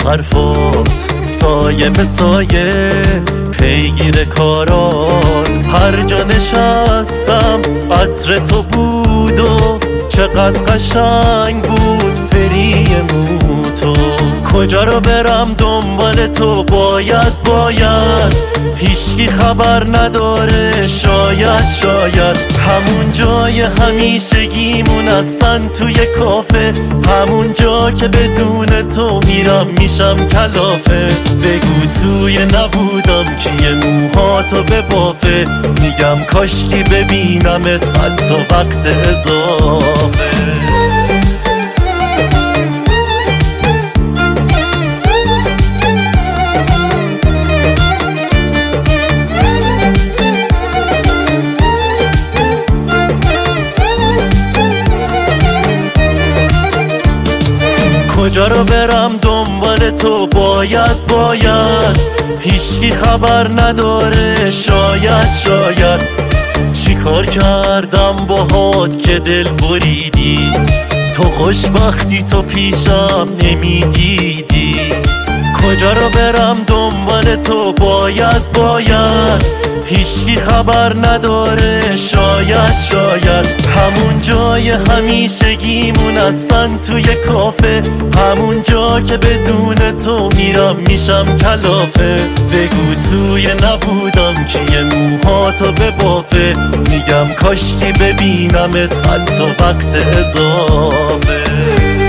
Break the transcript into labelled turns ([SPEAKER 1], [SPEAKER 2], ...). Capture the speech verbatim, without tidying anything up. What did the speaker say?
[SPEAKER 1] حرفات سایه به سایه پیگیر کارات. هر جا نشستم عطر تو بود و چقدر قشنگ بود فری مو تو. کجا رو برم دنبال تو باید باید هیچکی خبر نداره. شاید شاید همون جای همیشگیمون هستن توی کافه، همون جا که بدون تو میرم میشم کلافه. بگو توی نبودم کیه موهاتو ببافه، میگم کاشکی ببینمت حتی وقت اضافه. کجا رو برم دنبال تو باید باید هیچکی خبر نداره. شاید شاید چی کار کردم باهات که دل بریدی، تو خوشبختی تو پیشم نمیدیدی. کجا رو برم دنبال تو باید باید هیچکی خبر نداره. شاید شاید همون جای همیشگیمون هستن توی کافه، همون جا که بدون تو میرم میشم کلافه. بگو توی نبودم کیه موهاتو ببافه، میگم کاشکی ببینمت حتی وقت اضافه.